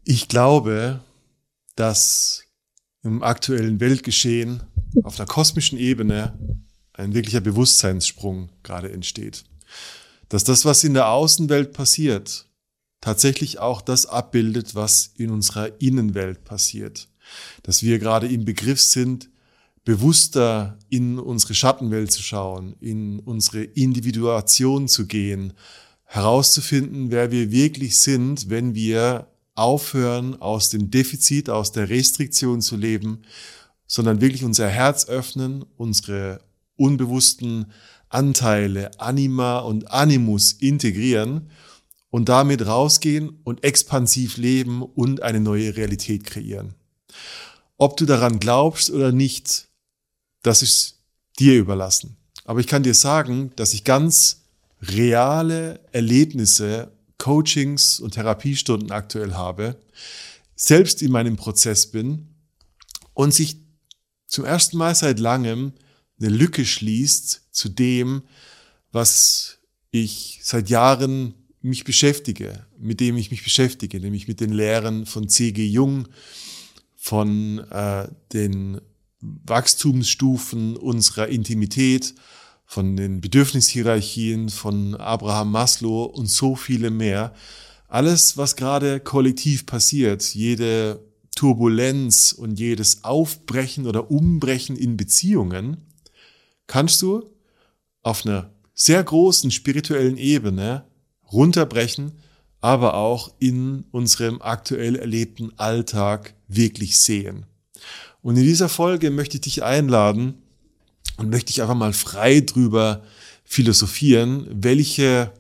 Ich glaube, dass im aktuellen Weltgeschehen auf einer kosmischen Ebene ein wirklicher Bewusstseinssprung gerade entsteht. Dass das, was in der Außenwelt passiert, tatsächlich auch das abbildet, was in unserer Innenwelt passiert. Dass wir gerade im Begriff sind, bewusster in unsere Schattenwelt zu schauen, in unsere Individuation zu gehen, herauszufinden, wer wir wirklich sind, wenn wir aufhören, aus dem Defizit, aus der Restriktion zu leben, sondern wirklich unser Herz öffnen, unsere unbewussten Anteile, Anima und Animus integrieren und damit rausgehen und expansiv leben und eine neue Realität kreieren. Ob du daran glaubst oder nicht, das ist dir überlassen. Aber ich kann dir sagen, dass ich ganz reale Erlebnisse, Coachings und Therapiestunden aktuell habe, selbst in meinem Prozess bin und sich zum ersten Mal seit langem eine Lücke schließt zu dem, was ich seit Jahren mich beschäftige, mit dem ich mich beschäftige, nämlich mit den Lehren von C.G. Jung, von den Wachstumsstufen unserer Intimität, von den Bedürfnishierarchien, von Abraham Maslow und so viele mehr. Alles, was gerade kollektiv passiert, jede Turbulenz und jedes Aufbrechen oder Umbrechen in Beziehungen, kannst du auf einer sehr großen spirituellen Ebene runterbrechen, aber auch in unserem aktuell erlebten Alltag wirklich sehen. Und in dieser Folge möchte ich dich einladen und möchte ich einfach mal frei drüber philosophieren, welche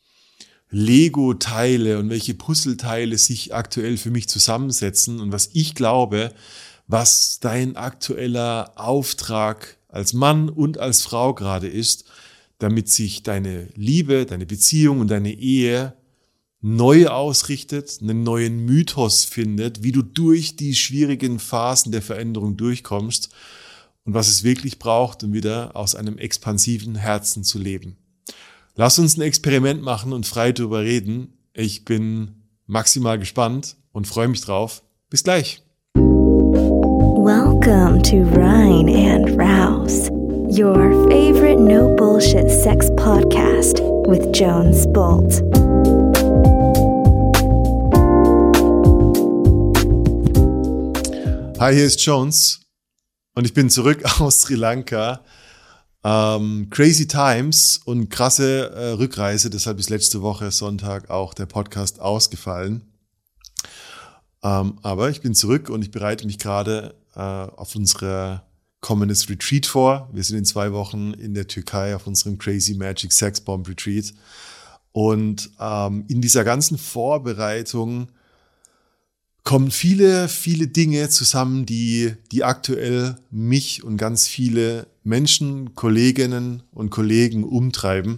Lego-Teile und welche Puzzleteile sich aktuell für mich zusammensetzen und was ich glaube, was dein aktueller Auftrag als Mann und als Frau gerade ist, damit sich deine Liebe, deine Beziehung und deine Ehe neu ausrichtet, einen neuen Mythos findet, wie du durch die schwierigen Phasen der Veränderung durchkommst und was es wirklich braucht, um wieder aus einem expansiven Herzen zu leben. Lass uns ein Experiment machen und frei darüber reden. Ich bin maximal gespannt und freue mich drauf. Bis gleich. Welcome to Rhine and Rouse, your favorite no bullshit sex podcast with Jones Bolt. Hi, hier ist Jones und ich bin zurück aus Sri Lanka. Crazy Times und krasse Rückreise, deshalb ist letzte Woche Sonntag auch der Podcast ausgefallen. Aber ich bin zurück und ich bereite mich gerade auf unser kommendes Retreat vor. Wir sind in 2 Wochen in der Türkei auf unserem Crazy Magic Sex Bomb Retreat. Und in dieser ganzen Vorbereitung kommen viele, viele Dinge zusammen, die aktuell mich und ganz viele Menschen, Kolleginnen und Kollegen umtreiben.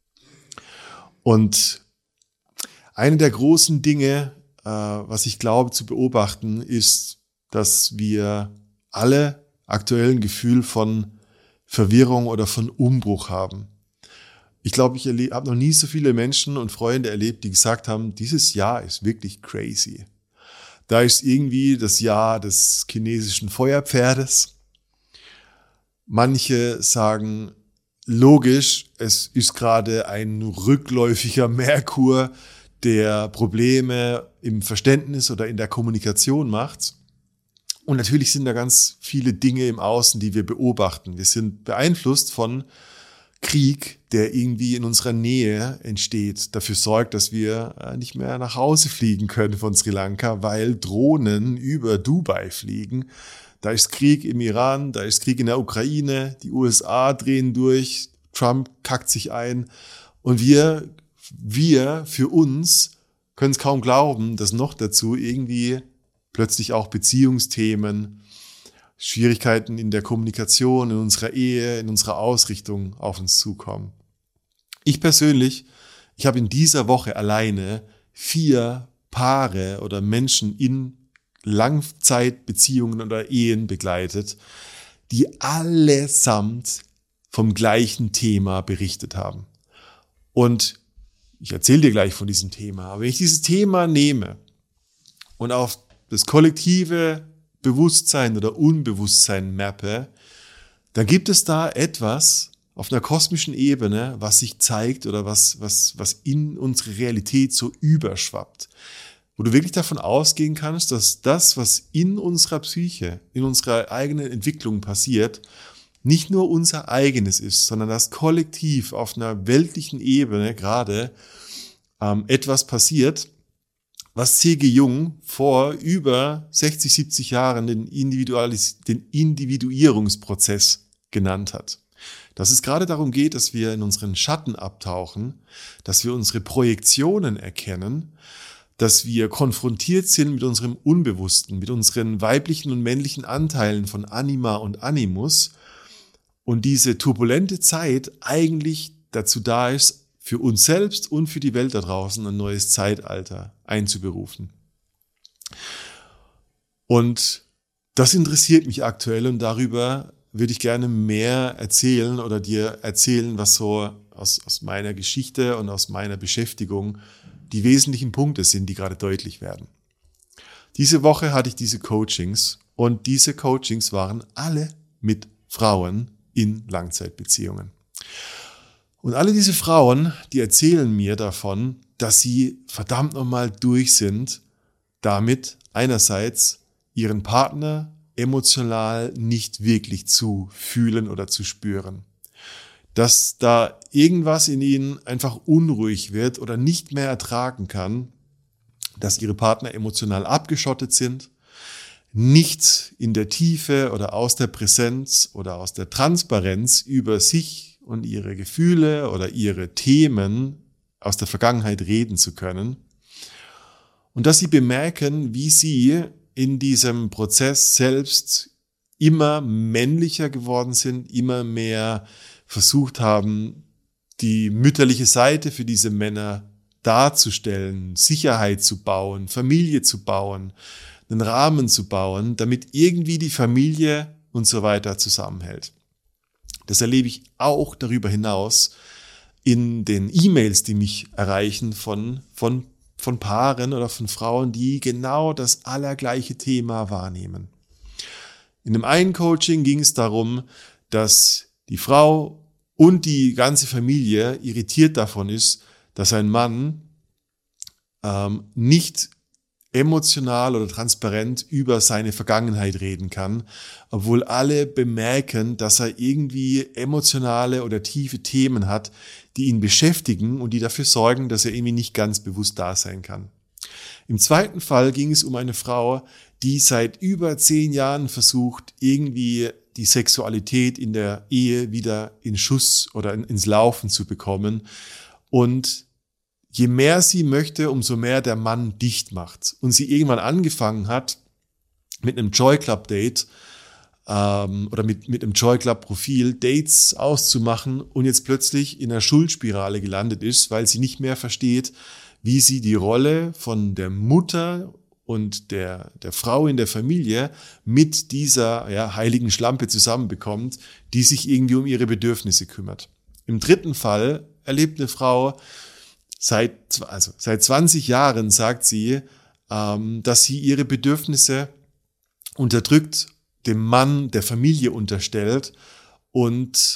Und eine der großen Dinge, was ich glaube zu beobachten, ist, dass wir alle aktuell ein Gefühl von Verwirrung oder von Umbruch haben. Ich glaube, ich habe noch nie so viele Menschen und Freunde erlebt, die gesagt haben, dieses Jahr ist wirklich crazy. Da ist irgendwie das Jahr des chinesischen Feuerpferdes. Manche sagen, logisch, es ist gerade ein rückläufiger Merkur, der Probleme im Verständnis oder in der Kommunikation macht. Und natürlich sind da ganz viele Dinge im Außen, die wir beobachten. Wir sind beeinflusst von Krieg, der irgendwie in unserer Nähe entsteht, dafür sorgt, dass wir nicht mehr nach Hause fliegen können von Sri Lanka, weil Drohnen über Dubai fliegen. Da ist Krieg im Iran, da ist Krieg in der Ukraine, die USA drehen durch, Trump kackt sich ein und wir für uns können es kaum glauben, dass noch dazu irgendwie plötzlich auch Beziehungsthemen, Schwierigkeiten in der Kommunikation, in unserer Ehe, in unserer Ausrichtung auf uns zukommen. Ich persönlich, ich habe in dieser Woche alleine 4 Paare oder Menschen in Langzeitbeziehungen oder Ehen begleitet, die allesamt vom gleichen Thema berichtet haben. Und ich erzähle dir gleich von diesem Thema, aber wenn ich dieses Thema nehme und auf das kollektive Bewusstsein oder Unbewusstsein mappe, dann gibt es da etwas auf einer kosmischen Ebene, was sich zeigt oder was in unsere Realität so überschwappt. Wo du wirklich davon ausgehen kannst, dass das, was in unserer Psyche, in unserer eigenen Entwicklung passiert, nicht nur unser eigenes ist, sondern dass kollektiv auf einer weltlichen Ebene gerade etwas passiert, was C.G. Jung vor über 60, 70 Jahren den Individuierungsprozess genannt hat. Dass es gerade darum geht, dass wir in unseren Schatten abtauchen, dass wir unsere Projektionen erkennen, dass wir konfrontiert sind mit unserem Unbewussten, mit unseren weiblichen und männlichen Anteilen von Anima und Animus und diese turbulente Zeit eigentlich dazu da ist, für uns selbst und für die Welt da draußen ein neues Zeitalter einzuberufen. Und das interessiert mich aktuell und darüber würde ich gerne mehr erzählen oder dir erzählen, was so aus meiner Geschichte und aus meiner Beschäftigung die wesentlichen Punkte sind, die gerade deutlich werden. Diese Woche hatte ich diese Coachings und diese Coachings waren alle mit Frauen in Langzeitbeziehungen. Und alle diese Frauen, die erzählen mir davon, dass sie verdammt nochmal durch sind, damit einerseits ihren Partner emotional nicht wirklich zu fühlen oder zu spüren. Dass da irgendwas in ihnen einfach unruhig wird oder nicht mehr ertragen kann, dass ihre Partner emotional abgeschottet sind, nicht in der Tiefe oder aus der Präsenz oder aus der Transparenz über sich und ihre Gefühle oder ihre Themen aus der Vergangenheit reden zu können. Und dass sie bemerken, wie sie in diesem Prozess selbst immer männlicher geworden sind, immer mehr versucht haben, die mütterliche Seite für diese Männer darzustellen, Sicherheit zu bauen, Familie zu bauen, einen Rahmen zu bauen, damit irgendwie die Familie und so weiter zusammenhält. Das erlebe ich auch darüber hinaus in den E-Mails, die mich erreichen von Paaren oder von Frauen, die genau das allergleiche Thema wahrnehmen. In dem einen Coaching ging es darum, dass die Frau und die ganze Familie irritiert davon ist, dass ein Mann nicht emotional oder transparent über seine Vergangenheit reden kann, obwohl alle bemerken, dass er irgendwie emotionale oder tiefe Themen hat, die ihn beschäftigen und die dafür sorgen, dass er irgendwie nicht ganz bewusst da sein kann. Im zweiten Fall ging es um eine Frau, die seit über 10 Jahren versucht, irgendwie die Sexualität in der Ehe wieder in Schuss oder ins Laufen zu bekommen. Und je mehr sie möchte, umso mehr der Mann dicht macht. Und sie irgendwann angefangen hat, mit einem Joy Club Date oder mit einem Joy Club Profil Dates auszumachen und jetzt plötzlich in einer Schuldspirale gelandet ist, weil sie nicht mehr versteht, wie sie die Rolle von der Mutter und der Frau in der Familie mit dieser heiligen Schlampe zusammenbekommt, die sich irgendwie um ihre Bedürfnisse kümmert. Im dritten Fall erlebt eine Frau, seit 20 Jahren sagt sie, dass sie ihre Bedürfnisse unterdrückt, dem Mann der Familie unterstellt und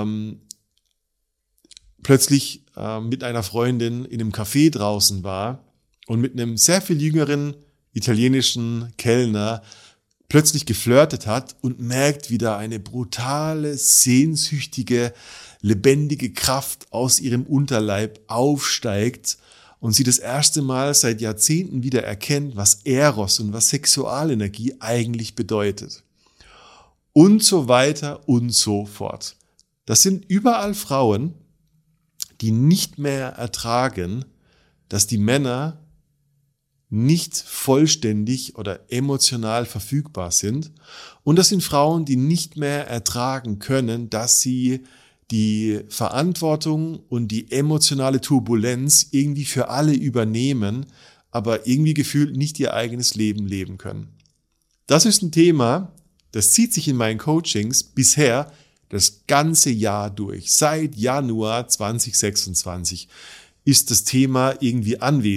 plötzlich mit einer Freundin in einem Café draußen war und mit einem sehr viel jüngeren italienischen Kellner plötzlich geflirtet hat und merkt, wie da eine brutale, sehnsüchtige, lebendige Kraft aus ihrem Unterleib aufsteigt und sie das erste Mal seit Jahrzehnten wieder erkennt, was Eros und was Sexualenergie eigentlich bedeutet. Und so weiter und so fort. Das sind überall Frauen, die nicht mehr ertragen, dass die Männer nicht vollständig oder emotional verfügbar sind. Und das sind Frauen, die nicht mehr ertragen können, dass sie die Verantwortung und die emotionale Turbulenz irgendwie für alle übernehmen, aber irgendwie gefühlt nicht ihr eigenes Leben leben können. Das ist ein Thema, das zieht sich in meinen Coachings bisher das ganze Jahr durch. Seit Januar 2026 ist das Thema irgendwie anwesend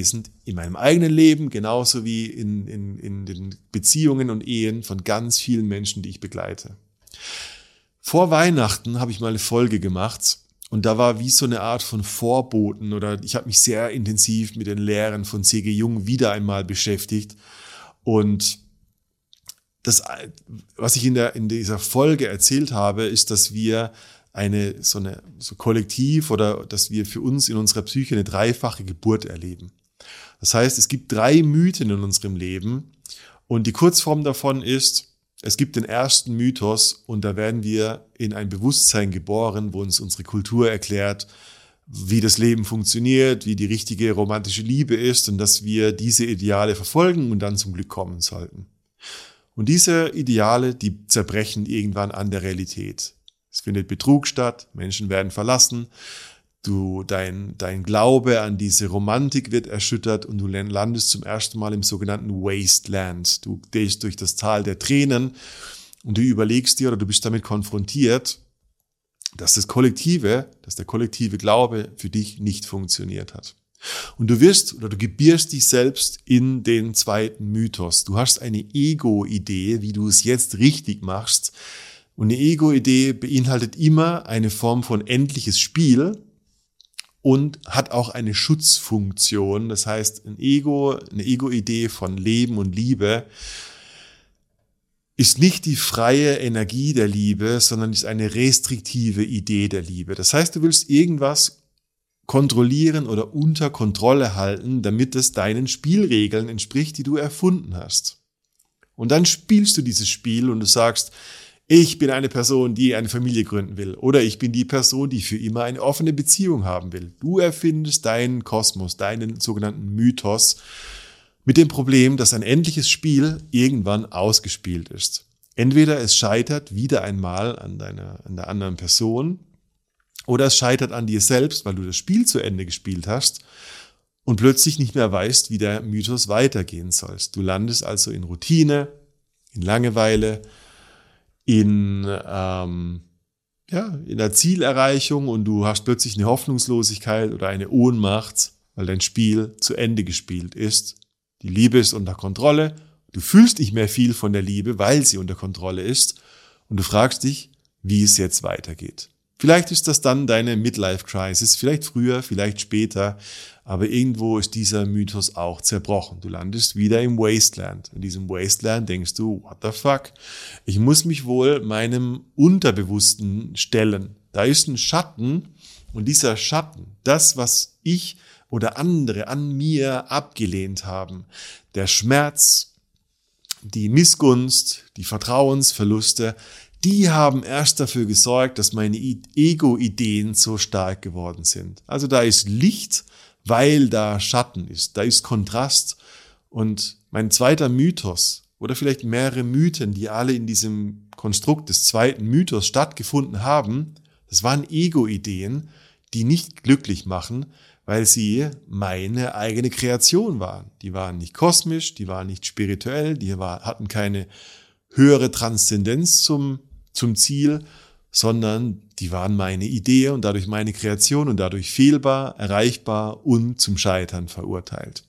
in meinem eigenen Leben, genauso wie in den Beziehungen und Ehen von ganz vielen Menschen, die ich begleite. Vor Weihnachten habe ich mal eine Folge gemacht und da war wie so eine Art von Vorboten oder ich habe mich sehr intensiv mit den Lehren von C.G. Jung wieder einmal beschäftigt. Und das, was ich in dieser Folge erzählt habe, ist, dass wir so kollektiv oder dass wir für uns in unserer Psyche eine dreifache Geburt erleben. Das heißt, es gibt 3 Mythen in unserem Leben und die Kurzform davon ist, es gibt den ersten Mythos und da werden wir in ein Bewusstsein geboren, wo uns unsere Kultur erklärt, wie das Leben funktioniert, wie die richtige romantische Liebe ist und dass wir diese Ideale verfolgen und dann zum Glück kommen sollten. Und diese Ideale, die zerbrechen irgendwann an der Realität. Es findet Betrug statt, Menschen werden verlassen, dein Glaube an diese Romantik wird erschüttert und du landest zum ersten Mal im sogenannten Wasteland. Du gehst durch das Tal der Tränen und du überlegst dir oder du bist damit konfrontiert, dass der kollektive Glaube für dich nicht funktioniert hat. Und du gebierst dich selbst in den zweiten Mythos. Du hast eine Ego-Idee, wie du es jetzt richtig machst. Und eine Ego-Idee beinhaltet immer eine Form von endliches Spiel und hat auch eine Schutzfunktion. Das heißt, eine Ego-Idee von Leben und Liebe ist nicht die freie Energie der Liebe, sondern ist eine restriktive Idee der Liebe. Das heißt, du willst irgendwas kontrollieren oder unter Kontrolle halten, damit es deinen Spielregeln entspricht, die du erfunden hast. Und dann spielst du dieses Spiel und du sagst, ich bin eine Person, die eine Familie gründen will. Oder ich bin die Person, die für immer eine offene Beziehung haben will. Du erfindest deinen Kosmos, deinen sogenannten Mythos, mit dem Problem, dass ein endliches Spiel irgendwann ausgespielt ist. Entweder es scheitert wieder einmal an der anderen Person, oder es scheitert an dir selbst, weil du das Spiel zu Ende gespielt hast und plötzlich nicht mehr weißt, wie der Mythos weitergehen soll. Du landest also in Routine, in Langeweile, in der Zielerreichung und du hast plötzlich eine Hoffnungslosigkeit oder eine Ohnmacht, weil dein Spiel zu Ende gespielt ist. Die Liebe ist unter Kontrolle, du fühlst nicht mehr viel von der Liebe, weil sie unter Kontrolle ist und du fragst dich, wie es jetzt weitergeht. Vielleicht ist das dann deine Midlife-Crisis, vielleicht früher, vielleicht später, aber irgendwo ist dieser Mythos auch zerbrochen. Du landest wieder im Wasteland. In diesem Wasteland denkst du, what the fuck? Ich muss mich wohl meinem Unterbewussten stellen. Da ist ein Schatten und dieser Schatten, das, was ich oder andere an mir abgelehnt haben, der Schmerz, die Missgunst, die Vertrauensverluste, die haben erst dafür gesorgt, dass meine Ego-Ideen so stark geworden sind. Also da ist Licht, weil da Schatten ist, da ist Kontrast. Und mein zweiter Mythos oder vielleicht mehrere Mythen, die alle in diesem Konstrukt des zweiten Mythos stattgefunden haben, das waren Ego-Ideen, die nicht glücklich machen, weil sie meine eigene Kreation waren. Die waren nicht kosmisch, die waren nicht spirituell, hatten keine höhere Transzendenz zum Ziel, sondern die waren meine Idee und dadurch meine Kreation und dadurch fehlbar, erreichbar und zum Scheitern verurteilt.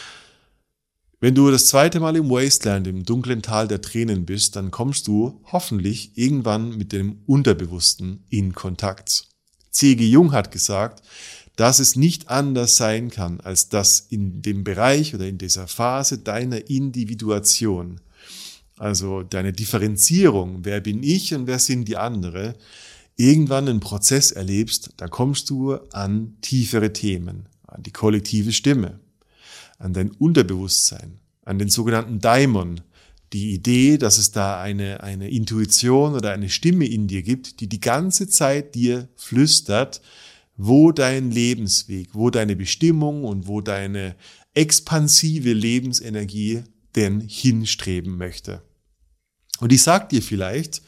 Wenn du das zweite Mal im Wasteland, im dunklen Tal der Tränen bist, dann kommst du hoffentlich irgendwann mit dem Unterbewussten in Kontakt. C.G. Jung hat gesagt, dass es nicht anders sein kann, als dass in dem Bereich oder in dieser Phase deiner Individuation, also deine Differenzierung, wer bin ich und wer sind die anderen, irgendwann einen Prozess erlebst, da kommst du an tiefere Themen, an die kollektive Stimme, an dein Unterbewusstsein, an den sogenannten Daimon, die Idee, dass es da eine Intuition oder eine Stimme in dir gibt, die ganze Zeit dir flüstert, wo dein Lebensweg, wo deine Bestimmung und wo deine expansive Lebensenergie denn hinstreben möchte. Und ich sag dir vielleicht,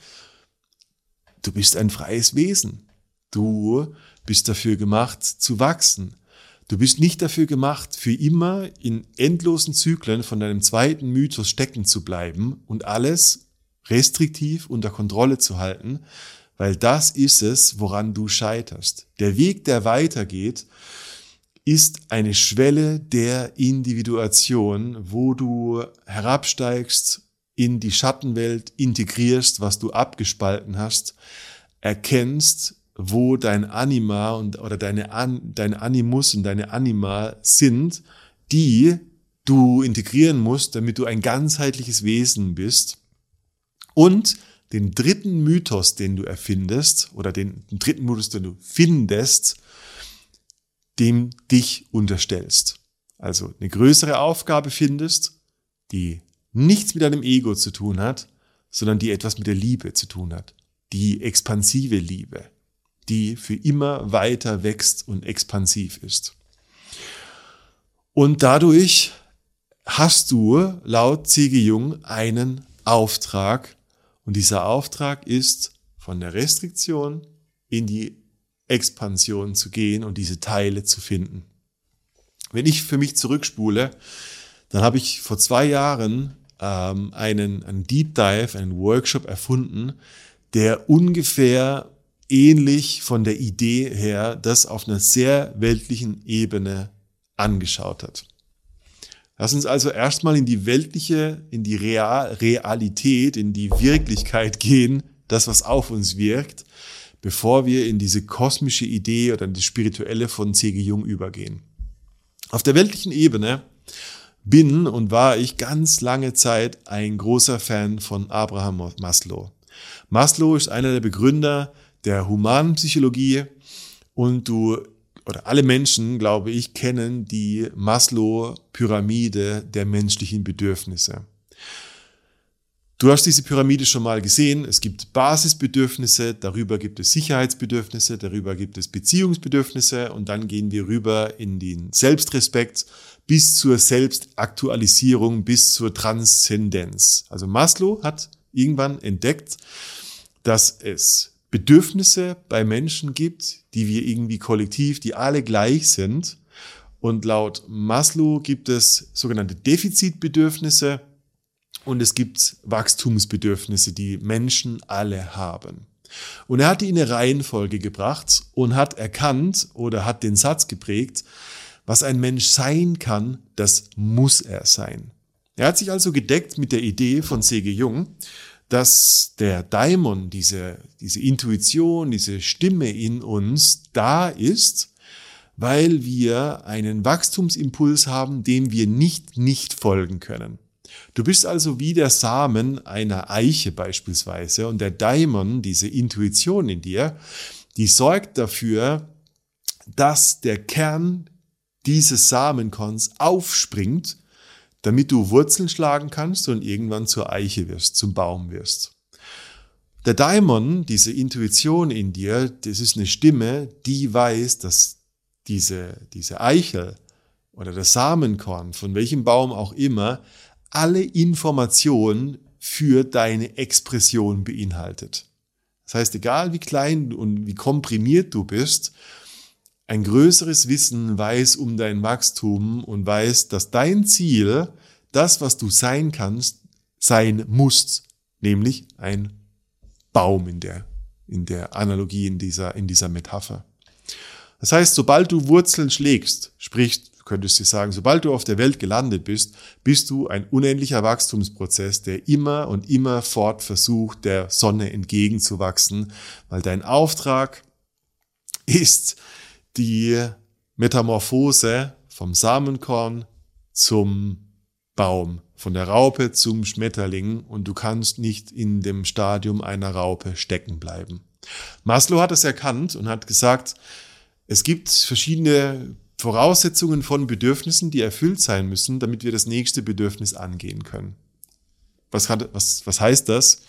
du bist ein freies Wesen. Du bist dafür gemacht zu wachsen. Du bist nicht dafür gemacht, für immer in endlosen Zyklen von deinem zweiten Mythos stecken zu bleiben und alles restriktiv unter Kontrolle zu halten, weil das ist es, woran du scheiterst. Der Weg, der weitergeht, ist eine Schwelle der Individuation, wo du herabsteigst in die Schattenwelt, integrierst, was du abgespalten hast, erkennst, wo dein Anima oder dein Animus und deine Anima sind, die du integrieren musst, damit du ein ganzheitliches Wesen bist. Und den dritten Mythos, den du erfindest, oder den dritten Mythos, den du findest, dem dich unterstellst. Also eine größere Aufgabe findest, die nichts mit deinem Ego zu tun hat, sondern die etwas mit der Liebe zu tun hat. Die expansive Liebe, die für immer weiter wächst und expansiv ist. Und dadurch hast du laut C.G. Jung einen Auftrag. Und dieser Auftrag ist, von der Restriktion in die Expansion zu gehen und diese Teile zu finden. Wenn ich für mich zurückspule, dann habe ich vor 2 Jahren einen Deep Dive, einen Workshop erfunden, der ungefähr ähnlich von der Idee her das auf einer sehr weltlichen Ebene angeschaut hat. Lass uns also erstmal in die weltliche, in die Realität, in die Wirklichkeit gehen, das, was auf uns wirkt, bevor wir in diese kosmische Idee oder in die spirituelle von C.G. Jung übergehen. Auf der weltlichen Ebene bin und war ich ganz lange Zeit ein großer Fan von Abraham Maslow. Maslow ist einer der Begründer der Humanpsychologie und alle Menschen, glaube ich, kennen die Maslow-Pyramide der menschlichen Bedürfnisse. Du hast diese Pyramide schon mal gesehen. Es gibt Basisbedürfnisse, darüber gibt es Sicherheitsbedürfnisse, darüber gibt es Beziehungsbedürfnisse und dann gehen wir rüber in den Selbstrespekt bis zur Selbstaktualisierung, bis zur Transzendenz. Also Maslow hat irgendwann entdeckt, dass es Bedürfnisse bei Menschen gibt, die wir irgendwie kollektiv, die alle gleich sind. Und laut Maslow gibt es sogenannte Defizitbedürfnisse und es gibt Wachstumsbedürfnisse, die Menschen alle haben. Und er hat die in eine Reihenfolge gebracht und hat erkannt oder hat den Satz geprägt, was ein Mensch sein kann, das muss er sein. Er hat sich also gedeckt mit der Idee von C.G. Jung, dass der Daimon, diese Intuition, diese Stimme in uns da ist, weil wir einen Wachstumsimpuls haben, dem wir nicht folgen können. Du bist also wie der Samen einer Eiche beispielsweise und der Daimon, diese Intuition in dir, die sorgt dafür, dass der Kern dieses Samenkorns aufspringt, damit du Wurzeln schlagen kannst und irgendwann zur Eiche wirst, zum Baum wirst. Der Daimon, diese Intuition in dir, das ist eine Stimme, die weiß, dass diese Eichel oder das Samenkorn, von welchem Baum auch immer, alle Informationen für deine Expression beinhaltet. Das heißt, egal wie klein und wie komprimiert du bist, ein größeres Wissen weiß um dein Wachstum und weiß, dass dein Ziel, das, was du sein kannst, sein musst, nämlich ein Baum in der Analogie, in dieser Metapher. Das heißt, sobald du Wurzeln schlägst, sprich, du könntest dir sagen, sobald du auf der Welt gelandet bist, bist du ein unendlicher Wachstumsprozess, der immer und immer fort versucht, der Sonne entgegenzuwachsen, weil dein Auftrag ist, die Metamorphose vom Samenkorn zum Baum, von der Raupe zum Schmetterling und du kannst nicht in dem Stadium einer Raupe stecken bleiben. Maslow hat es erkannt und hat gesagt, es gibt verschiedene Voraussetzungen von Bedürfnissen, die erfüllt sein müssen, damit wir das nächste Bedürfnis angehen können. Was heißt das?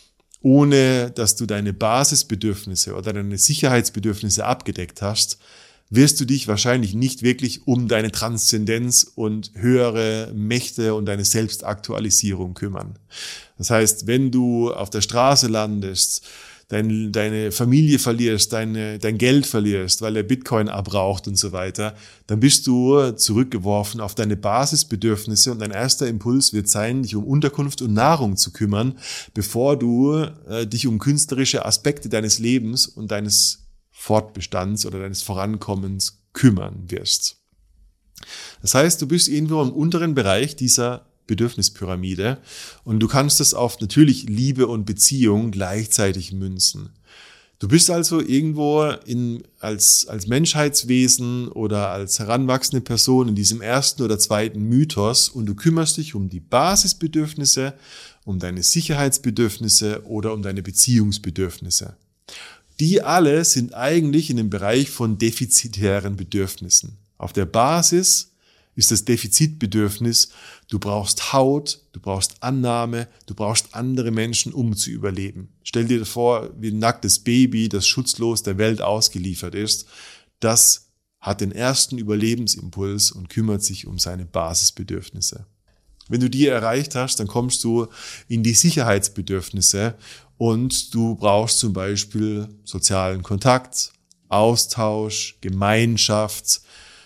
Ohne dass du deine Basisbedürfnisse oder deine Sicherheitsbedürfnisse abgedeckt hast, wirst du dich wahrscheinlich nicht wirklich um deine Transzendenz und höhere Mächte und deine Selbstaktualisierung kümmern. Das heißt, wenn du auf der Straße landest, deine Familie verlierst, dein Geld verlierst, weil der Bitcoin abraucht und so weiter, dann bist du zurückgeworfen auf deine Basisbedürfnisse und dein erster Impuls wird sein, dich um Unterkunft und Nahrung zu kümmern, bevor du dich um künstlerische Aspekte deines Lebens und deines Fortbestands oder deines Vorankommens kümmern wirst. Das heißt, du bist irgendwo im unteren Bereich dieser Bedürfnispyramide und du kannst das auf natürlich Liebe und Beziehung gleichzeitig münzen. Du bist also irgendwo als Menschheitswesen oder als heranwachsende Person in diesem ersten oder zweiten Mythos und du kümmerst dich um die Basisbedürfnisse, um deine Sicherheitsbedürfnisse oder um deine Beziehungsbedürfnisse. Die alle sind eigentlich in dem Bereich von defizitären Bedürfnissen. Auf der Basis ist das Defizitbedürfnis, du brauchst Haut, du brauchst Annahme, du brauchst andere Menschen, um zu überleben. Stell dir vor, wie ein nacktes Baby, das schutzlos der Welt ausgeliefert ist. Das hat den ersten Überlebensimpuls und kümmert sich um seine Basisbedürfnisse. Wenn du die erreicht hast, dann kommst du in die Sicherheitsbedürfnisse und du brauchst zum Beispiel sozialen Kontakt, Austausch, Gemeinschaft,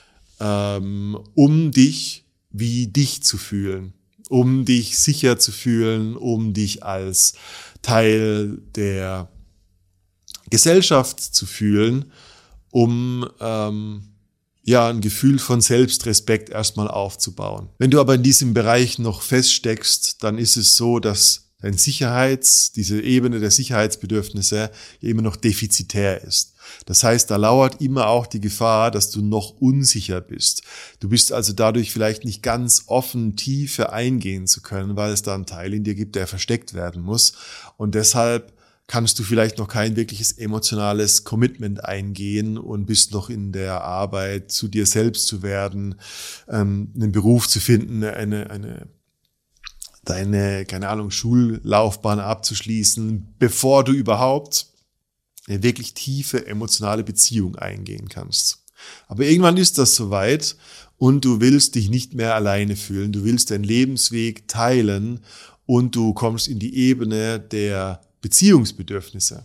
um dich wie dich zu fühlen, um dich sicher zu fühlen, um dich als Teil der Gesellschaft zu fühlen, um ein Gefühl von Selbstrespekt erstmal aufzubauen. Wenn du aber in diesem Bereich noch feststeckst, dann ist es so, dass diese Ebene der Sicherheitsbedürfnisse immer noch defizitär ist. Das heißt, da lauert immer auch die Gefahr, dass du noch unsicher bist. Du bist also dadurch vielleicht nicht ganz offen, Tiefe eingehen zu können, weil es da einen Teil in dir gibt, der versteckt werden muss. Und deshalb kannst du vielleicht noch kein wirkliches emotionales Commitment eingehen und bist noch in der Arbeit, zu dir selbst zu werden, einen Beruf zu finden, deine, keine Ahnung, Schullaufbahn abzuschließen, bevor du überhaupt eine wirklich tiefe emotionale Beziehung eingehen kannst. Aber irgendwann ist das soweit und du willst dich nicht mehr alleine fühlen, du willst deinen Lebensweg teilen und du kommst in die Ebene der Beziehungsbedürfnisse.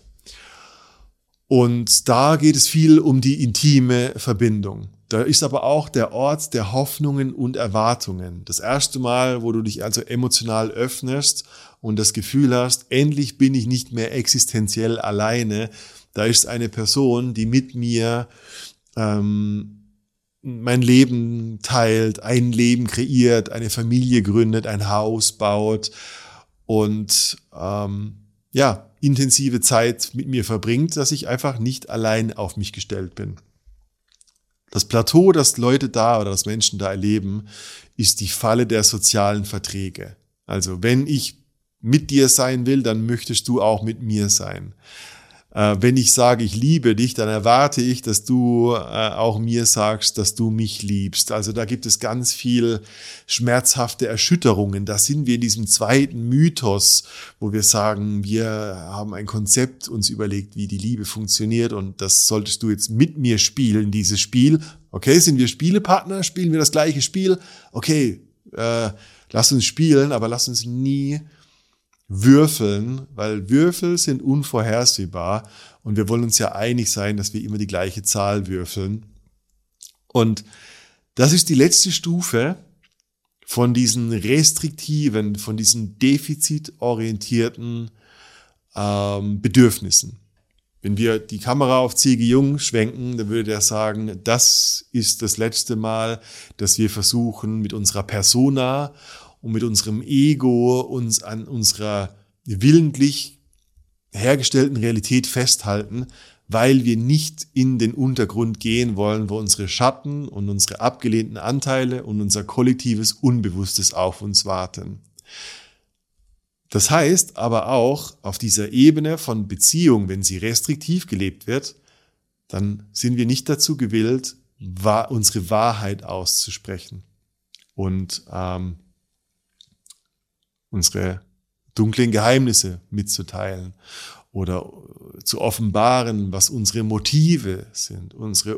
Und da geht es viel um die intime Verbindung. Da ist aber auch der Ort der Hoffnungen und Erwartungen. Das erste Mal, wo du dich also emotional öffnest und das Gefühl hast, endlich bin ich nicht mehr existenziell alleine. Da ist eine Person, die mit mir mein Leben teilt, ein Leben kreiert, eine Familie gründet, ein Haus baut und intensive Zeit mit mir verbringt, dass ich einfach nicht allein auf mich gestellt bin. Das Plateau, das Leute da oder das Menschen da erleben, ist die Falle der sozialen Verträge. Also wenn ich mit dir sein will, dann möchtest du auch mit mir sein. Wenn ich sage, ich liebe dich, dann erwarte ich, dass du auch mir sagst, dass du mich liebst. Also da gibt es ganz viel schmerzhafte Erschütterungen. Da sind wir in diesem zweiten Mythos, wo wir sagen, wir haben ein Konzept uns überlegt, wie die Liebe funktioniert und das solltest du jetzt mit mir spielen, dieses Spiel. Okay, sind wir Spielepartner? Spielen wir das gleiche Spiel? Okay, lass uns spielen, aber lass uns nie würfeln, weil Würfel sind unvorhersehbar und wir wollen uns ja einig sein, dass wir immer die gleiche Zahl würfeln. Und das ist die letzte Stufe von diesen restriktiven, von diesen defizitorientierten Bedürfnissen. Wenn wir die Kamera auf C.G. Jung schwenken, dann würde er sagen, das ist das letzte Mal, dass wir versuchen, mit unserer Persona und mit unserem Ego uns an unserer willentlich hergestellten Realität festhalten, weil wir nicht in den Untergrund gehen wollen, wo unsere Schatten und unsere abgelehnten Anteile und unser kollektives Unbewusstes auf uns warten. Das heißt aber auch, auf dieser Ebene von Beziehung, wenn sie restriktiv gelebt wird, dann sind wir nicht dazu gewillt, unsere Wahrheit auszusprechen und unsere dunklen Geheimnisse mitzuteilen oder zu offenbaren, was unsere Motive sind, unsere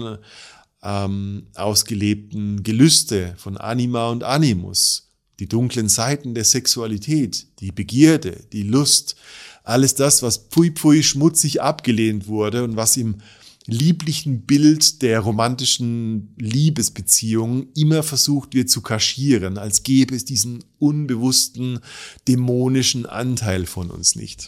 unausgelebten Gelüste von Anima und Animus, die dunklen Seiten der Sexualität, die Begierde, die Lust, alles das, was pfui schmutzig abgelehnt wurde und was im lieblichen Bild der romantischen Liebesbeziehung immer versucht wird zu kaschieren, als gäbe es diesen unbewussten, dämonischen Anteil von uns nicht.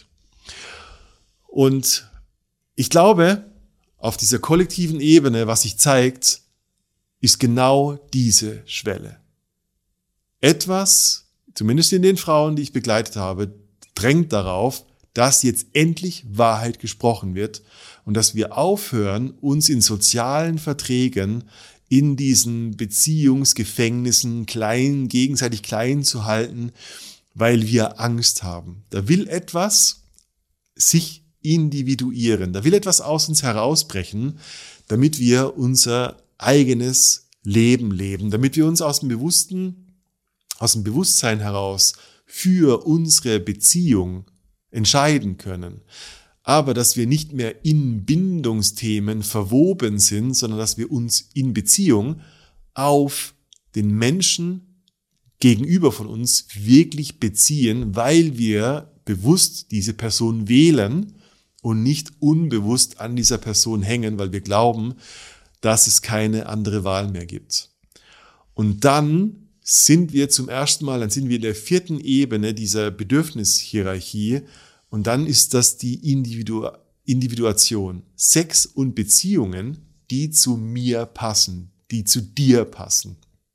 Und ich glaube, auf dieser kollektiven Ebene, was sich zeigt, ist genau diese Schwelle. Etwas, zumindest in den Frauen, die ich begleitet habe, drängt darauf, dass jetzt endlich Wahrheit gesprochen wird und dass wir aufhören, uns in sozialen Verträgen, in diesen Beziehungsgefängnissen gegenseitig klein zu halten, weil wir Angst haben. Da will etwas sich individuieren, da will etwas aus uns herausbrechen, damit wir unser eigenes Leben leben, damit wir uns aus dem Bewusstsein heraus für unsere Beziehung entscheiden können. Aber dass wir nicht mehr in Bindungsthemen verwoben sind, sondern dass wir uns in Beziehung auf den Menschen gegenüber von uns wirklich beziehen, weil wir bewusst diese Person wählen und nicht unbewusst an dieser Person hängen, weil wir glauben, dass es keine andere Wahl mehr gibt. Und dann sind wir zum ersten Mal, dann sind wir in der 4. Ebene dieser Bedürfnishierarchie und dann ist das die Individuation. Sex und Beziehungen, die zu mir passen, die zu dir passen.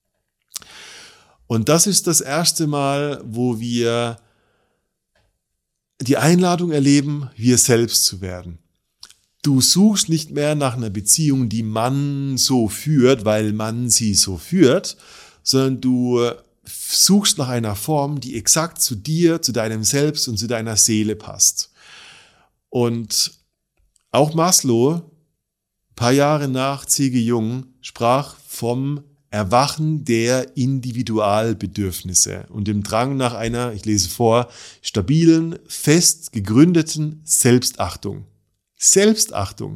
Und das ist das erste Mal, wo wir die Einladung erleben, wir selbst zu werden. Du suchst nicht mehr nach einer Beziehung, die man so führt, weil man sie so führt, sondern du suchst nach einer Form, die exakt zu dir, zu deinem Selbst und zu deiner Seele passt. Und auch Maslow, ein paar Jahre nach C.G. Jung, sprach vom Erwachen der Individualbedürfnisse und dem Drang nach einer, ich lese vor, stabilen, fest gegründeten Selbstachtung. Selbstachtung.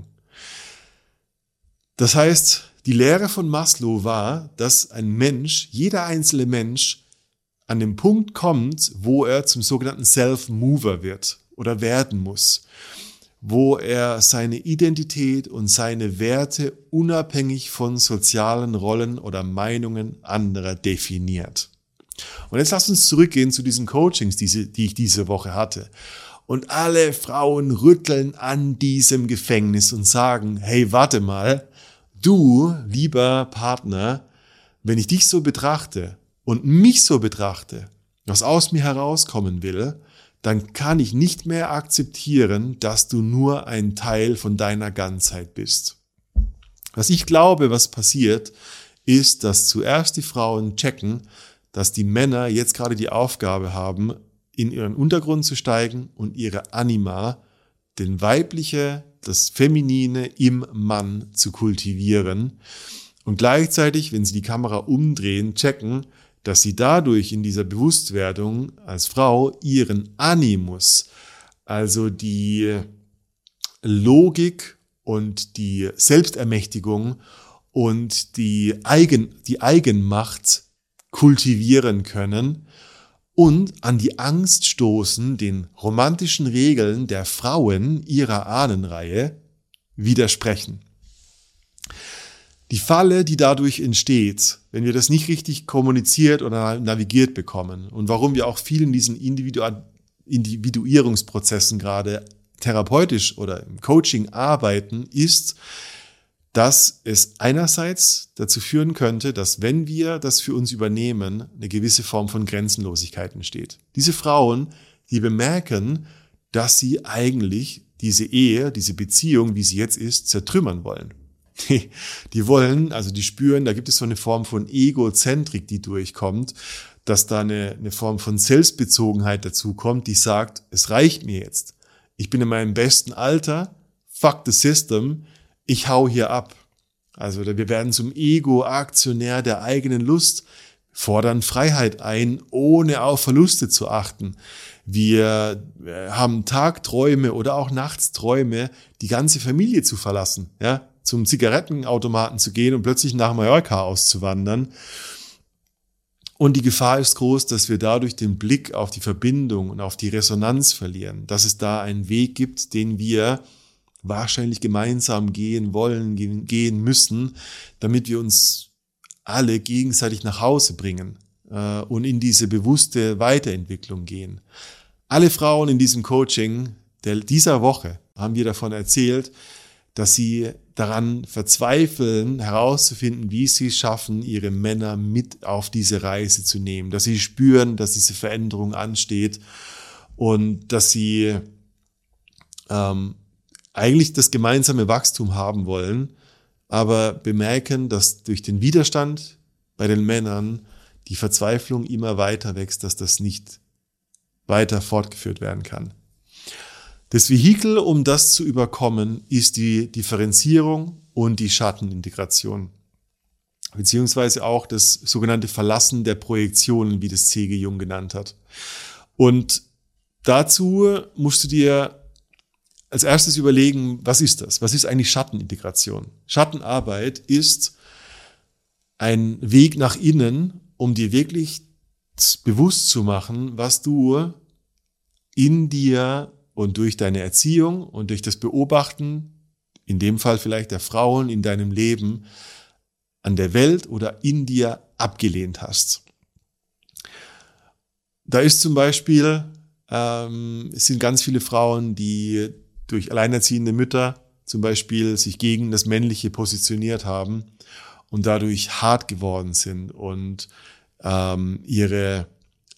Das heißt, die Lehre von Maslow war, dass ein Mensch, jeder einzelne Mensch, an den Punkt kommt, wo er zum sogenannten Self-Mover wird oder werden muss, wo er seine Identität und seine Werte unabhängig von sozialen Rollen oder Meinungen anderer definiert. Und jetzt lasst uns zurückgehen zu diesen Coachings, die ich diese Woche hatte. Und alle Frauen rütteln an diesem Gefängnis und sagen, hey, warte mal, du, lieber Partner, wenn ich dich so betrachte und mich so betrachte, was aus mir herauskommen will, dann kann ich nicht mehr akzeptieren, dass du nur ein Teil von deiner Ganzheit bist. Was ich glaube, was passiert, ist, dass zuerst die Frauen checken, dass die Männer jetzt gerade die Aufgabe haben, in ihren Untergrund zu steigen und ihre Anima, den Weibliche, das Feminine im Mann zu kultivieren und gleichzeitig, wenn sie die Kamera umdrehen, checken, dass sie dadurch in dieser Bewusstwerdung als Frau ihren Animus, also die Logik und die Selbstermächtigung und die Eigenmacht kultivieren können und an die Angst stoßen, den romantischen Regeln der Frauen ihrer Ahnenreihe widersprechen. Die Falle, die dadurch entsteht, wenn wir das nicht richtig kommuniziert oder navigiert bekommen und warum wir auch viel in diesen Individuierungsprozessen gerade therapeutisch oder im Coaching arbeiten, ist, dass es einerseits dazu führen könnte, dass wenn wir das für uns übernehmen, eine gewisse Form von Grenzenlosigkeit entsteht. Diese Frauen, die bemerken, dass sie eigentlich diese Ehe, diese Beziehung, wie sie jetzt ist, zertrümmern wollen. Die wollen, also die spüren, da gibt es so eine Form von Egozentrik, die durchkommt, dass da eine Form von Selbstbezogenheit dazu kommt, die sagt, es reicht mir jetzt. Ich bin in meinem besten Alter, fuck the system, ich hau hier ab. Also wir werden zum Ego-Aktionär der eigenen Lust, fordern Freiheit ein, ohne auf Verluste zu achten. Wir haben Tagträume oder auch Nachtsträume, die ganze Familie zu verlassen, ja, zum Zigarettenautomaten zu gehen und plötzlich nach Mallorca auszuwandern. Und die Gefahr ist groß, dass wir dadurch den Blick auf die Verbindung und auf die Resonanz verlieren, dass es da einen Weg gibt, den wir wahrscheinlich gemeinsam gehen wollen, gehen müssen, damit wir uns alle gegenseitig nach Hause bringen und in diese bewusste Weiterentwicklung gehen. Alle Frauen in diesem Coaching dieser Woche haben wir davon erzählt, dass sie daran verzweifeln, herauszufinden, wie sie es schaffen, ihre Männer mit auf diese Reise zu nehmen, dass sie spüren, dass diese Veränderung ansteht und dass sie eigentlich das gemeinsame Wachstum haben wollen, aber bemerken, dass durch den Widerstand bei den Männern die Verzweiflung immer weiter wächst, dass das nicht weiter fortgeführt werden kann. Das Vehikel, um das zu überkommen, ist die Differenzierung und die Schattenintegration, beziehungsweise auch das sogenannte Verlassen der Projektionen, wie das C.G. Jung genannt hat. Und dazu musst du dir als erstes überlegen, was ist das? Was ist eigentlich Schattenintegration? Schattenarbeit ist ein Weg nach innen, um dir wirklich bewusst zu machen, was du in dir und durch deine Erziehung und durch das Beobachten, in dem Fall vielleicht der Frauen in deinem Leben, an der Welt oder in dir abgelehnt hast. Da ist zum Beispiel, es sind ganz viele Frauen, die durch alleinerziehende Mütter zum Beispiel sich gegen das Männliche positioniert haben und dadurch hart geworden sind und ihre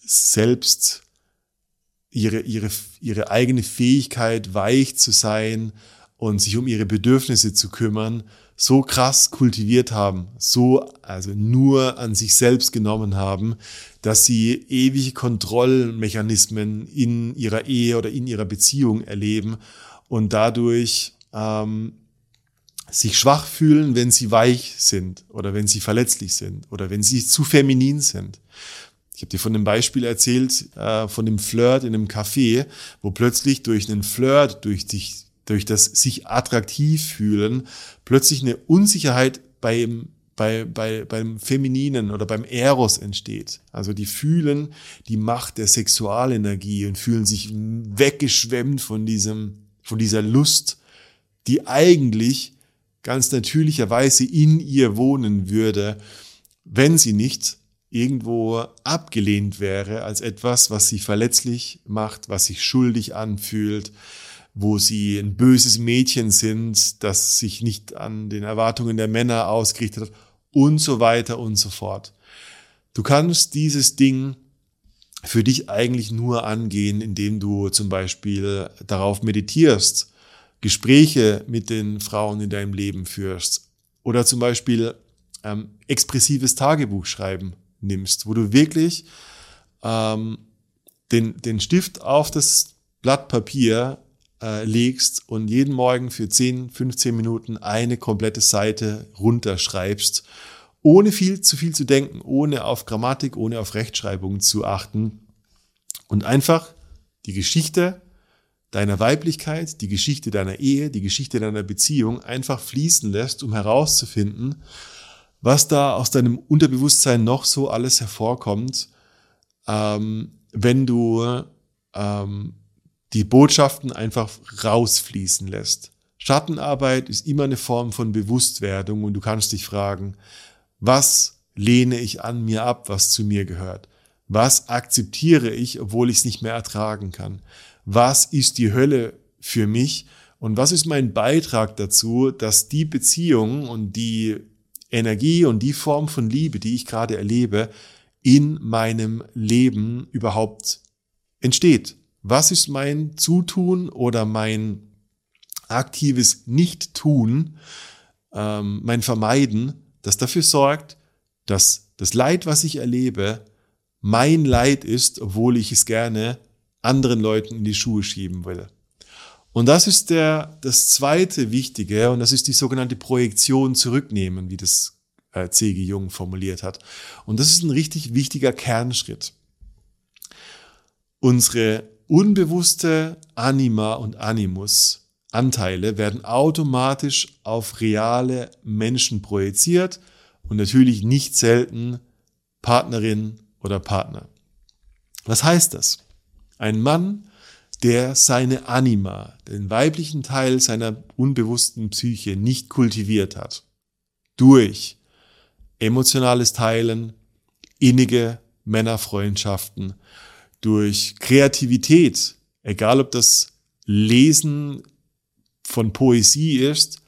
eigene Fähigkeit, weich zu sein und sich um ihre Bedürfnisse zu kümmern, so krass kultiviert haben, also nur an sich selbst genommen haben, dass sie ewige Kontrollmechanismen in ihrer Ehe oder in ihrer Beziehung erleben und dadurch sich schwach fühlen, wenn sie weich sind oder wenn sie verletzlich sind oder wenn sie zu feminin sind. Ich habe dir von dem Beispiel erzählt, von dem Flirt in einem Café, wo plötzlich durch einen Flirt, durch das sich attraktiv fühlen, plötzlich eine Unsicherheit beim Femininen oder beim Eros entsteht. Also die fühlen die Macht der Sexualenergie und fühlen sich weggeschwemmt von dieser Lust, die eigentlich ganz natürlicherweise in ihr wohnen würde, wenn sie nicht irgendwo abgelehnt wäre als etwas, was sie verletzlich macht, was sich schuldig anfühlt, wo sie ein böses Mädchen sind, das sich nicht an den Erwartungen der Männer ausgerichtet hat und so weiter und so fort. Du kannst dieses Ding für dich eigentlich nur angehen, indem du zum Beispiel darauf meditierst, Gespräche mit den Frauen in deinem Leben führst oder zum Beispiel expressives Tagebuch schreiben nimmst, wo du wirklich den Stift auf das Blatt Papier legst und jeden Morgen für 10, 15 Minuten eine komplette Seite runterschreibst, ohne zu viel zu denken, ohne auf Grammatik, ohne auf Rechtschreibung zu achten und einfach die Geschichte deiner Weiblichkeit, die Geschichte deiner Ehe, die Geschichte deiner Beziehung einfach fließen lässt, um herauszufinden, was da aus deinem Unterbewusstsein noch so alles hervorkommt, wenn du die Botschaften einfach rausfließen lässt. Schattenarbeit ist immer eine Form von Bewusstwerdung und du kannst dich fragen, was lehne ich an mir ab, was zu mir gehört? Was akzeptiere ich, obwohl ich es nicht mehr ertragen kann? Was ist die Hölle für mich? Und was ist mein Beitrag dazu, dass die Beziehung und die Energie und die Form von Liebe, die ich gerade erlebe, in meinem Leben überhaupt entsteht? Was ist mein Zutun oder mein aktives Nicht-Tun, mein Vermeiden, das dafür sorgt, dass das Leid, was ich erlebe, mein Leid ist, obwohl ich es gerne anderen Leuten in die Schuhe schieben will. Und das ist das zweite Wichtige, und das ist die sogenannte Projektion zurücknehmen, wie das C.G. Jung formuliert hat. Und das ist ein richtig wichtiger Kernschritt. Unsere unbewusste Anima und Animus Anteile werden automatisch auf reale Menschen projiziert und natürlich nicht selten Partnerin oder Partner. Was heißt das? Ein Mann, der seine Anima, den weiblichen Teil seiner unbewussten Psyche nicht kultiviert hat, durch emotionales Teilen, innige Männerfreundschaften, durch Kreativität, egal ob das Lesen von Poesie ist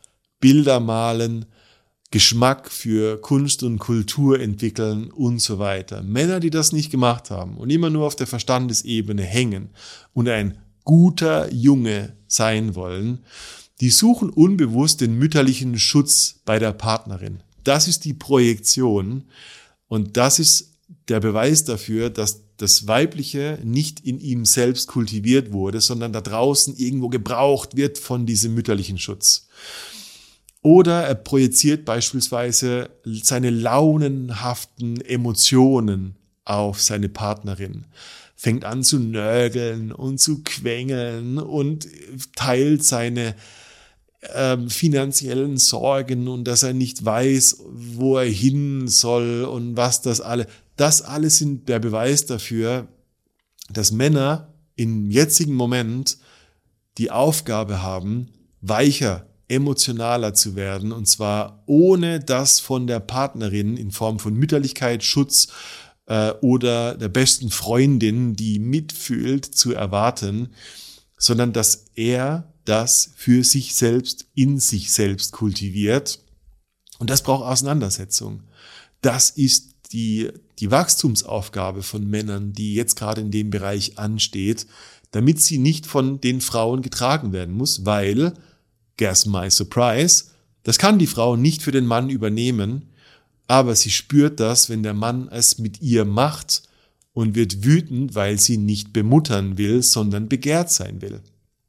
Bilder malen, Geschmack für Kunst und Kultur entwickeln und so weiter. Männer, die das nicht gemacht haben und immer nur auf der Verstandesebene hängen und ein guter Junge sein wollen, die suchen unbewusst den mütterlichen Schutz bei der Partnerin. Das ist die Projektion und das ist der Beweis dafür, dass das Weibliche nicht in ihm selbst kultiviert wurde, sondern da draußen irgendwo gebraucht wird von diesem mütterlichen Schutz. Oder er projiziert beispielsweise seine launenhaften Emotionen auf seine Partnerin, fängt an zu nörgeln und zu quengeln und teilt seine finanziellen Sorgen und dass er nicht weiß, wo er hin soll und was das alles. Das alles sind der Beweis dafür, dass Männer im jetzigen Moment die Aufgabe haben, weicher, emotionaler zu werden, und zwar ohne das von der Partnerin in Form von Mütterlichkeit, Schutz oder der besten Freundin, die mitfühlt, zu erwarten, sondern dass er das für sich selbst, in sich selbst kultiviert. Und das braucht Auseinandersetzung. Das ist die Wachstumsaufgabe von Männern, die jetzt gerade in dem Bereich ansteht, damit sie nicht von den Frauen getragen werden muss, weil, guess my surprise, das kann die Frau nicht für den Mann übernehmen, aber sie spürt das, wenn der Mann es mit ihr macht und wird wütend, weil sie nicht bemuttern will, sondern begehrt sein will.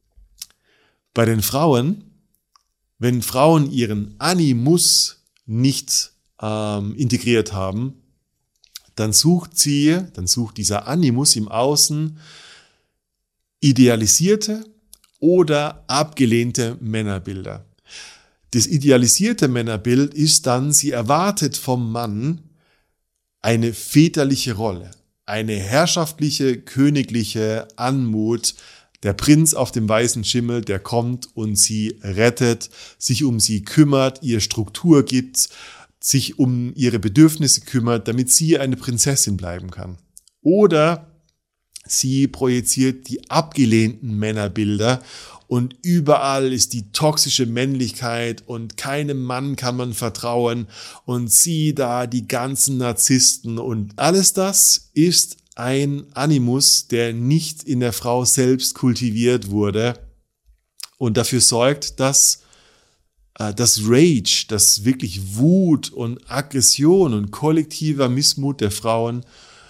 Bei den Frauen, wenn Frauen ihren Animus nicht integriert haben, dann sucht dieser Animus im Außen idealisierte oder abgelehnte Männerbilder. Das idealisierte Männerbild ist dann, sie erwartet vom Mann eine väterliche Rolle, eine herrschaftliche, königliche Anmut, der Prinz auf dem weißen Schimmel, der kommt und sie rettet, sich um sie kümmert, ihr Struktur gibt, sich um ihre Bedürfnisse kümmert, damit sie eine Prinzessin bleiben kann. Oder sie projiziert die abgelehnten Männerbilder und überall ist die toxische Männlichkeit und keinem Mann kann man vertrauen und sie da die ganzen Narzissten und alles das ist ein Animus, der nicht in der Frau selbst kultiviert wurde und dafür sorgt, dass das Rage, das wirklich Wut und Aggression und kollektiver Missmut der Frauen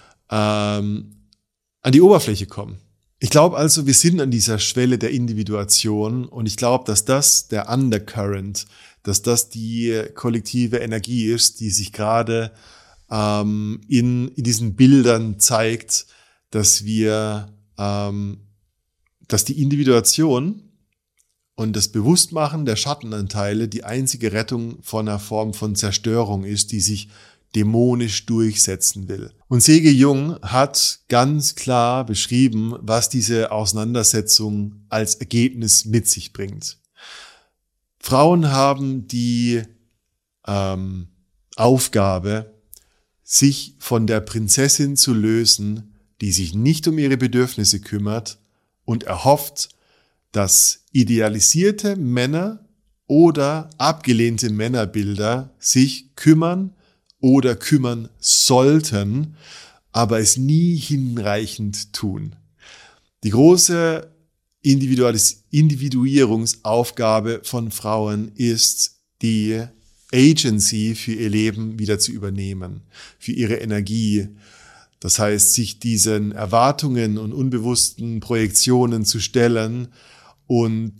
an die Oberfläche kommen. Ich glaube also, wir sind an dieser Schwelle der Individuation und ich glaube, dass das der Undercurrent, dass das die kollektive Energie ist, die sich gerade in diesen Bildern zeigt, dass die Individuation und das Bewusstmachen der Schattenanteile die einzige Rettung von einer Form von Zerstörung ist, die sich dämonisch durchsetzen will. Und C.G. Jung hat ganz klar beschrieben, was diese Auseinandersetzung als Ergebnis mit sich bringt. Frauen haben die Aufgabe, sich von der Prinzessin zu lösen, die sich nicht um ihre Bedürfnisse kümmert und erhofft, dass idealisierte Männer oder abgelehnte Männerbilder sich kümmern oder kümmern sollten, aber es nie hinreichend tun. Die große Individuierungsaufgabe von Frauen ist, die Agency für ihr Leben wieder zu übernehmen, für ihre Energie. Das heißt, sich diesen Erwartungen und unbewussten Projektionen zu stellen und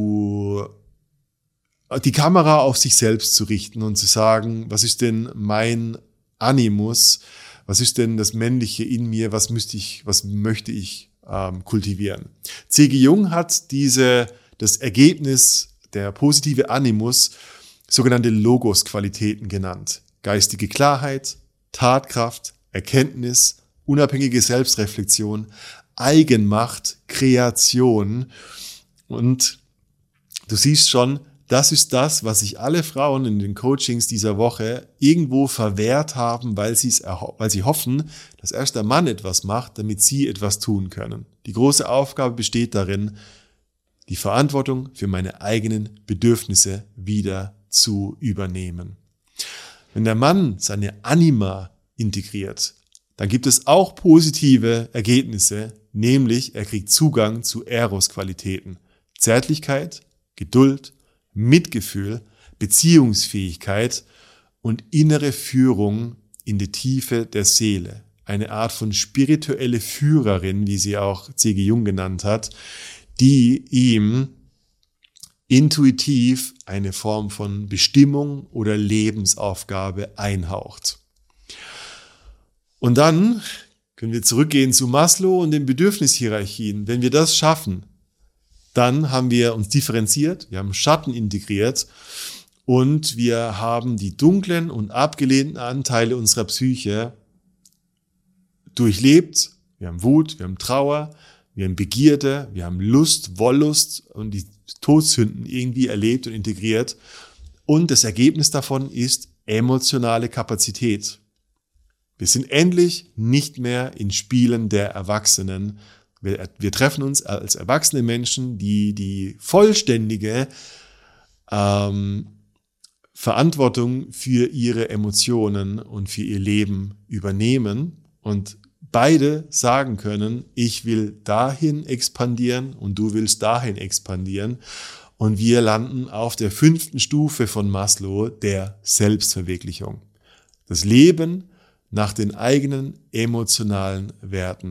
die Kamera auf sich selbst zu richten und zu sagen, was ist denn mein Animus, was ist denn das Männliche in mir, was möchte ich kultivieren. C.G. Jung hat das Ergebnis, der positive Animus, sogenannte Logos-Qualitäten genannt. Geistige Klarheit, Tatkraft, Erkenntnis, unabhängige Selbstreflexion, Eigenmacht, Kreation. Und du siehst schon, das ist das, was sich alle Frauen in den Coachings dieser Woche irgendwo verwehrt haben, weil sie hoffen, dass erst der Mann etwas macht, damit sie etwas tun können. Die große Aufgabe besteht darin, die Verantwortung für meine eigenen Bedürfnisse wieder zu übernehmen. Wenn der Mann seine Anima integriert, dann gibt es auch positive Ergebnisse, nämlich er kriegt Zugang zu Eros-Qualitäten. Zärtlichkeit, Geduld, Mitgefühl, Beziehungsfähigkeit und innere Führung in die Tiefe der Seele. Eine Art von spirituelle Führerin, wie sie auch C.G. Jung genannt hat, die ihm intuitiv eine Form von Bestimmung oder Lebensaufgabe einhaucht. Und dann können wir zurückgehen zu Maslow und den Bedürfnishierarchien. Wenn wir das schaffen, dann haben wir uns differenziert, wir haben Schatten integriert und wir haben die dunklen und abgelehnten Anteile unserer Psyche durchlebt. Wir haben Wut, wir haben Trauer, wir haben Begierde, wir haben Lust, Wollust und die Todsünden irgendwie erlebt und integriert. Und das Ergebnis davon ist emotionale Kapazität. Wir sind endlich nicht mehr in Spielen der Erwachsenen. Wir treffen uns als erwachsene Menschen, die die vollständige Verantwortung für ihre Emotionen und für ihr Leben übernehmen und beide sagen können, ich will dahin expandieren und du willst dahin expandieren. Und wir landen auf der 5. Stufe von Maslow, der Selbstverwirklichung. Das Leben nach den eigenen emotionalen Werten.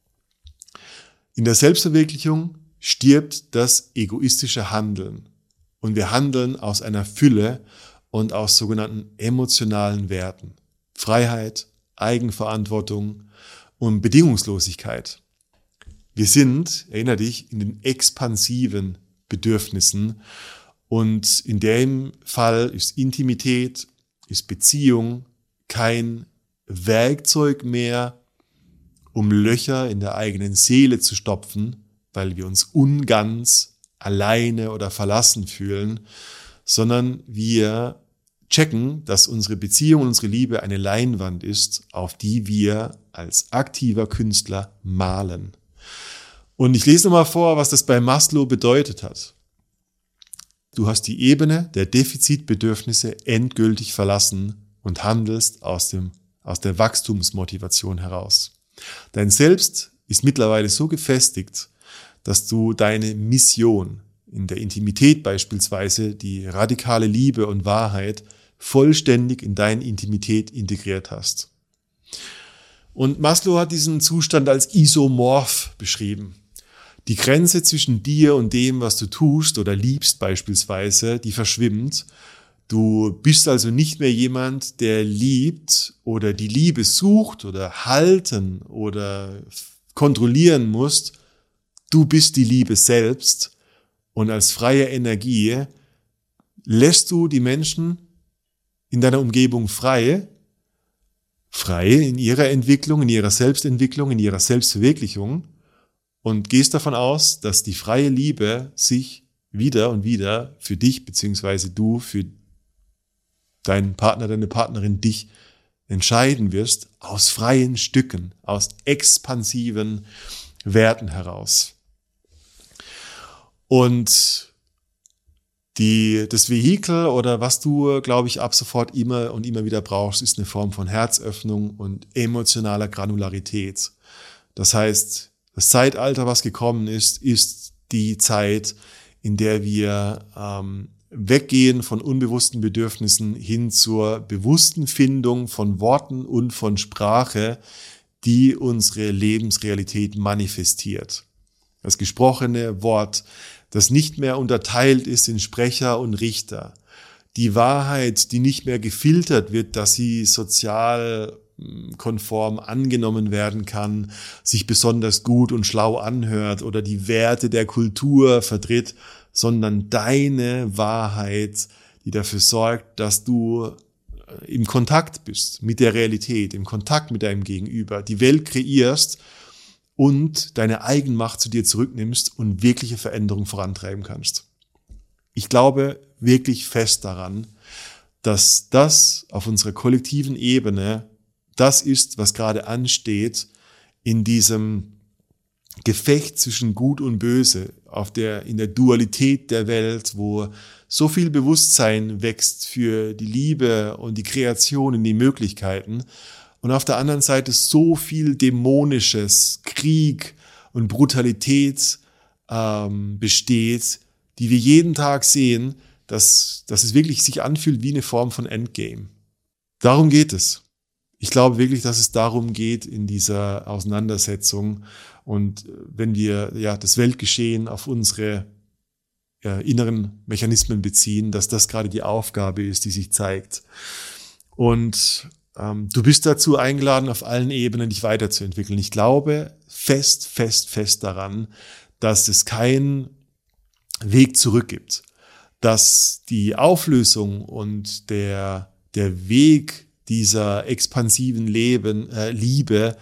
In der Selbstverwirklichung stirbt das egoistische Handeln und wir handeln aus einer Fülle und aus sogenannten emotionalen Werten. Freiheit, Eigenverantwortung und Bedingungslosigkeit. Wir sind, erinnere dich, in den expansiven Bedürfnissen und in dem Fall ist Intimität, ist Beziehung kein Werkzeug mehr, um Löcher in der eigenen Seele zu stopfen, weil wir uns ungans alleine oder verlassen fühlen, sondern wir checken, dass unsere Beziehung und unsere Liebe eine Leinwand ist, auf die wir als aktiver Künstler malen. Und ich lese nochmal vor, was das bei Maslow bedeutet hat. Du hast die Ebene der Defizitbedürfnisse endgültig verlassen und handelst aus der Wachstumsmotivation heraus. Dein Selbst ist mittlerweile so gefestigt, dass du deine Mission in der Intimität beispielsweise, die radikale Liebe und Wahrheit, vollständig in deine Intimität integriert hast. Und Maslow hat diesen Zustand als isomorph beschrieben. Die Grenze zwischen dir und dem, was du tust oder liebst beispielsweise, die verschwimmt. Du bist also nicht mehr jemand, der liebt oder die Liebe sucht oder halten oder kontrollieren muss. Du bist die Liebe selbst und als freie Energie lässt du die Menschen in deiner Umgebung frei in ihrer Entwicklung, in ihrer Selbstentwicklung, in ihrer Selbstverwirklichung und gehst davon aus, dass die freie Liebe sich wieder und wieder für dich beziehungsweise du für deinen Partner, deine Partnerin dich entscheiden wirst, aus freien Stücken, aus expansiven Werten heraus. Und das Vehikel oder was du, glaube ich, ab sofort immer und immer wieder brauchst, ist eine Form von Herzöffnung und emotionaler Granularität. Das heißt, das Zeitalter, was gekommen ist die Zeit, in der wir weggehen von unbewussten Bedürfnissen hin zur bewussten Findung von Worten und von Sprache, die unsere Lebensrealität manifestiert. Das gesprochene Wort, das nicht mehr unterteilt ist in Sprecher und Richter. Die Wahrheit, die nicht mehr gefiltert wird, dass sie sozial konform angenommen werden kann, sich besonders gut und schlau anhört oder die Werte der Kultur vertritt, sondern deine Wahrheit, die dafür sorgt, dass du im Kontakt bist mit der Realität, im Kontakt mit deinem Gegenüber, die Welt kreierst und deine Eigenmacht zu dir zurücknimmst und wirkliche Veränderung vorantreiben kannst. Ich glaube wirklich fest daran, dass das auf unserer kollektiven Ebene das ist, was gerade ansteht in diesem Gefecht zwischen Gut und Böse, in der Dualität der Welt, wo so viel Bewusstsein wächst für die Liebe und die Kreation und die Möglichkeiten. Und auf der anderen Seite so viel Dämonisches, Krieg und Brutalität besteht, die wir jeden Tag sehen, dass es wirklich sich anfühlt wie eine Form von Endgame. Darum geht es. Ich glaube wirklich, dass es darum geht in dieser Auseinandersetzung. Und wenn wir das Weltgeschehen auf unsere inneren Mechanismen beziehen, dass das gerade die Aufgabe ist, die sich zeigt. Und du bist dazu eingeladen, auf allen Ebenen dich weiterzuentwickeln. Ich glaube fest daran, dass es keinen Weg zurück gibt. Dass die Auflösung und der Weg dieser expansiven Liebe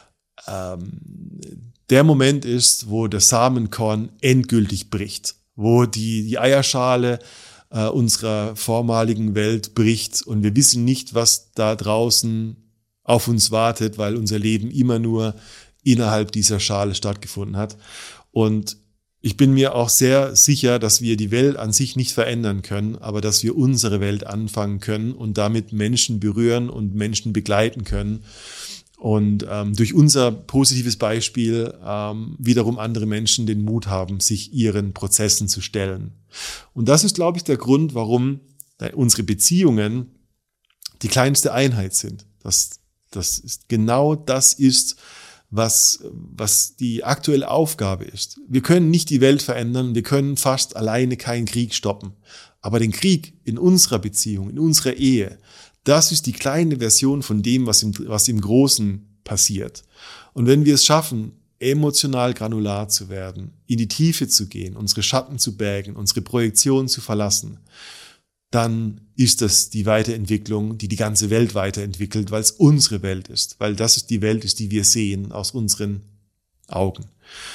der Moment ist, wo der Samenkorn endgültig bricht, wo die Eierschale unserer vormaligen Welt bricht und wir wissen nicht, was da draußen auf uns wartet, weil unser Leben immer nur innerhalb dieser Schale stattgefunden hat. Und ich bin mir auch sehr sicher, dass wir die Welt an sich nicht verändern können, aber dass wir unsere Welt anfangen können und damit Menschen berühren und Menschen begleiten können. Und durch unser positives Beispiel wiederum andere Menschen den Mut haben, sich ihren Prozessen zu stellen. Und das ist, glaube ich, der Grund, warum unsere Beziehungen die kleinste Einheit sind. Das ist genau das ist, was die aktuelle Aufgabe ist. Wir können nicht die Welt verändern, wir können fast alleine keinen Krieg stoppen. Aber den Krieg in unserer Beziehung, in unserer Ehe, das ist die kleine Version von dem, was im Großen passiert. Und wenn wir es schaffen, emotional granular zu werden, in die Tiefe zu gehen, unsere Schatten zu bergen, unsere Projektion zu verlassen, dann ist das die Weiterentwicklung, die ganze Welt weiterentwickelt, weil es unsere Welt ist, weil das ist die Welt ist, die wir sehen aus unseren Augen.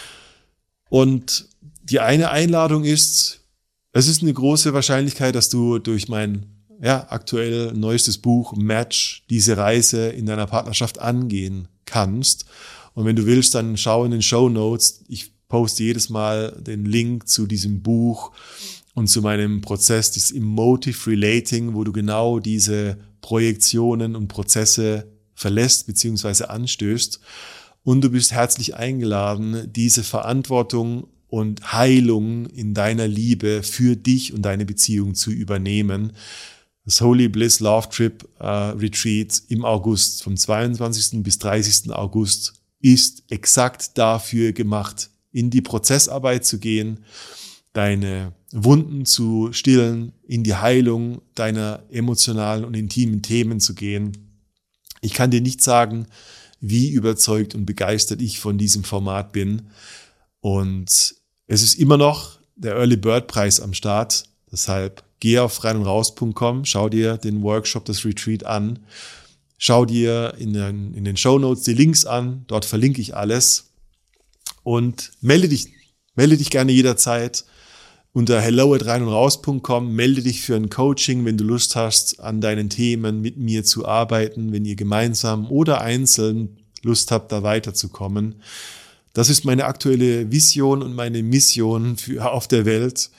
Und die eine Einladung ist, es ist eine große Wahrscheinlichkeit, dass du durch mein aktuell neuestes Buch Match diese Reise in deiner Partnerschaft angehen kannst. Und wenn du willst, dann schau in den Shownotes. Ich poste jedes Mal den Link zu diesem Buch und zu meinem Prozess des Emotive Relating, wo du genau diese Projektionen und Prozesse verlässt bzw. anstößt. Und du bist herzlich eingeladen, diese Verantwortung und Heilung in deiner Liebe für dich und deine Beziehung zu übernehmen. Das Holy Bliss Love Trip Retreat im August, vom 22. bis 30. August, ist exakt dafür gemacht, in die Prozessarbeit zu gehen, deine Wunden zu stillen, in die Heilung deiner emotionalen und intimen Themen zu gehen. Ich kann dir nicht sagen, wie überzeugt und begeistert ich von diesem Format bin. Und es ist immer noch der Early Bird Preis am Start. Deshalb geh auf reinundraus.com, schau dir den Workshop, das Retreat an. Schau dir in den Shownotes die Links an. Dort verlinke ich alles. Und melde dich gerne jederzeit unter hello@reinundraus.com. Melde dich für ein Coaching, wenn du Lust hast, an deinen Themen mit mir zu arbeiten, wenn ihr gemeinsam oder einzeln Lust habt, da weiterzukommen. Das ist meine aktuelle Vision und meine Mission auf der Welt.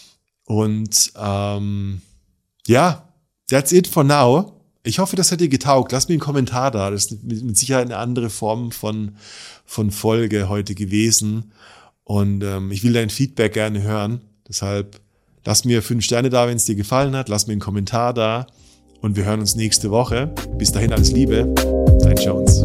Und that's it for now. Ich hoffe, das hat dir getaugt. Lass mir einen Kommentar da. Das ist mit Sicherheit eine andere Form von Folge heute gewesen. Und ich will dein Feedback gerne hören. Deshalb lass mir 5 Sterne da, wenn es dir gefallen hat. Lass mir einen Kommentar da. Und wir hören uns nächste Woche. Bis dahin alles Liebe. Dein Jones.